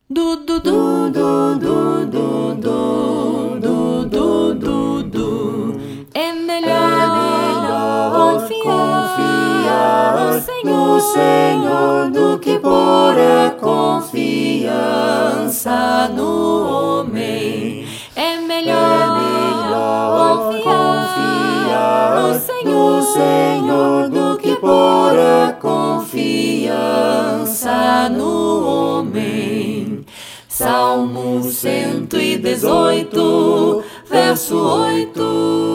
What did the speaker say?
Du, du, du, du, du, du, du, du, du, du, du. É melhor confiar no Senhor do que pôr a confiança no homem. É melhor confiar no Senhor do que pôr a confiança no homem. Salmo 118, verso 8.